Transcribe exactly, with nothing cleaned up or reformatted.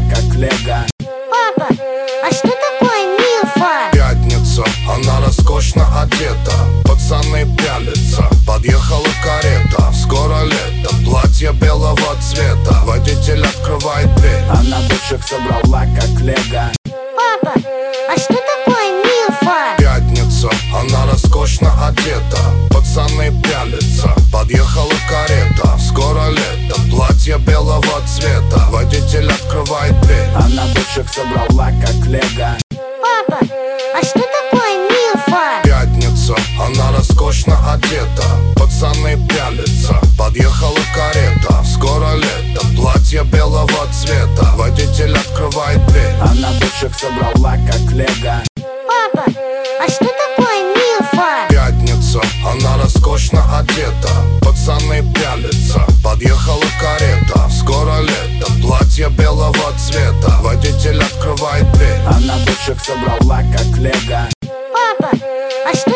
как лего. Папа, а что такое Милфа? Пятница, она роскошно одета, пацаны пялятся, подъехала карета. Скоро лето, платье белого цвета, водитель открывает дверь, Она бывших собрала как лего. Папа, а что такое Милфа? Пятница, она роскошно одета, пацаны пялятся, подъехала карета. Скоро лето, платье белого цвета, водитель открывает дверь, Она бывших собрала как лего. Папа, а что такое Милфа? Пятница, она роскошно одета, пацаны пялятся, подъехала карета. Скоро лето, платье белого цвета, водитель открывает дверь, Она бывших собрала как лего. Папа, а что такое Милфа? Пятница, она роскошно одета, пацаны пялятся, подъехала карета. Скоро лето, платье белого цвета, водитель открывает дверь, Она бывших собрала как лего. Папа, а что